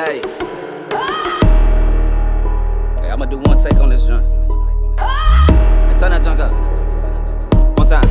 Hey, I'ma do one take on this joint. Hey, turn that junk up. One time.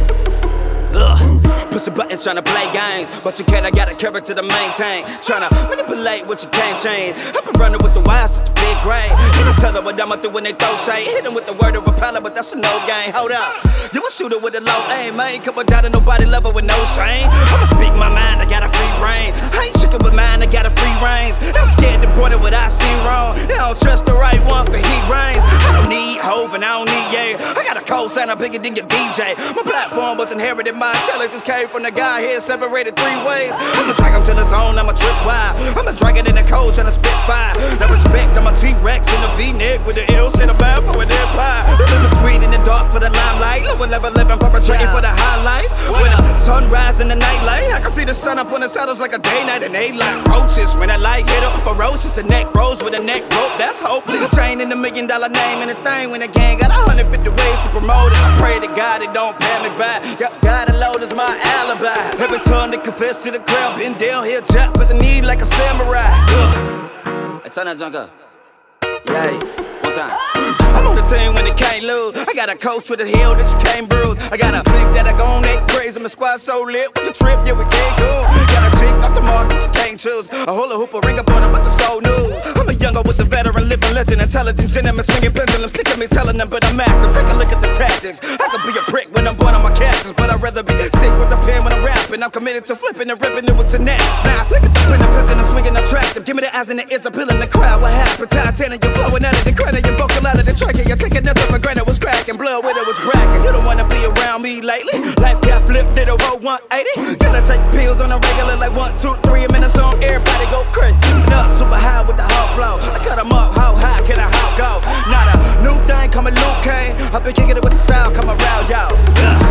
Push the buttons tryna play games, but you can't, I got a character to maintain. Tryna manipulate what you can't change. I've been running with the wild since the 5th grade. You can tell them what I'ma do when they throw shade. Hit them with the word of a pilot, but that's a no game. Hold up, you a shooter with a low aim. I ain't coming down to nobody level with no shame. I'ma speak my mind, I got a free brain. I ain't chicken with mine, I got a free range. I'm scared to point at what I see wrong. They don't trust the right one for heat reigns. I don't need Hov and I don't need Ye. I got a cold sign, I'm bigger than your DJ. My platform was inherited, my intelligence came from the guy here separated 3 ways. I'ma drag him to the zone, I'ma trip wild. I'ma drag it in the cold, tryna spit fire. No respect, I'm a T-Rex in a V-neck with the ills in a bad for an empire. Living sweet in the dark for the limelight. Lower level living, perpetrating for the highlights. When the sunrise in the nightlight, I can see the sun up on the saddles like a day, night, and they like roaches. When that light hit up, ferocious, the neck rose with a neck rope, that's hopeless. Chain in the $1 million name and a thing when the gang got 150 ways to promote it. I pray to God it don't pay me back. God alone is my alibi. Every time they confess to the crown, been down here, jump with the knee like a samurai. Hey, turn that junk up. Yeah, one time. I'm on the team when it can't lose. I got a coach with a heel that you can't bruise. I got a clique that I go on that crazy. My squad so lit with the trip, yeah, we can't go. Got a chick off the mark that you can't choose. A hula hoop, a ring up on her, but the soul new. I'm a younger with a veteran, living legend, intelligent gentleman, swinging pendulum. Sick of me telling them, but I'm active. Take a look at the tactics. I could be a prick when I'm born on my cactus, but I'd rather be sick with the pen when I'm rapping. I'm committed to flipping and ripping it with genetics. Now, look at the pen, the pencil, and swinging attractive. Give me the eyes and the ears, appealing the crowd. What happened? Titanic, you're flowing out of the credit, your vocal out of the track. You're taking nothing for granted, was cracking. Blood with it was bragging. You don't wanna be around me lately. Life got flipped, did a roll 180. Gotta take pills on a regular, like 1, 2, 3 minutes on. Everybody go crazy. Up super high with the hot flow. I cut 'em up, how high can I how go? Not a new thing coming Luke Kane. I've been kicking it with the sound, come around, y'all.